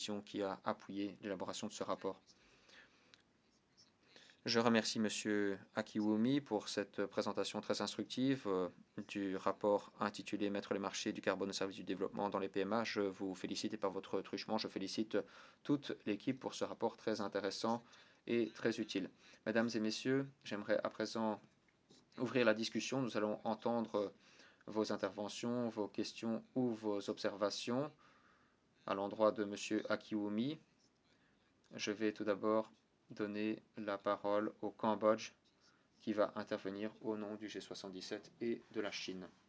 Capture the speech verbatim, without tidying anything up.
commission qui a appuyé l'élaboration de ce rapport. Je remercie Monsieur Akiwumi pour cette présentation très instructive euh, du rapport intitulé Mettre les marchés du carbone au service du développement dans les P M A. Je vous félicite et par votre truchement, je félicite toute l'équipe pour ce rapport très intéressant et très utile. Mesdames et messieurs, j'aimerais à présent ouvrir la discussion. Nous allons entendre vos interventions, vos questions ou vos observations à l'endroit de Monsieur Akiwumi. Je vais tout d'abord donner la parole au Cambodge qui va intervenir au nom du G soixante-dix-sept et de la Chine.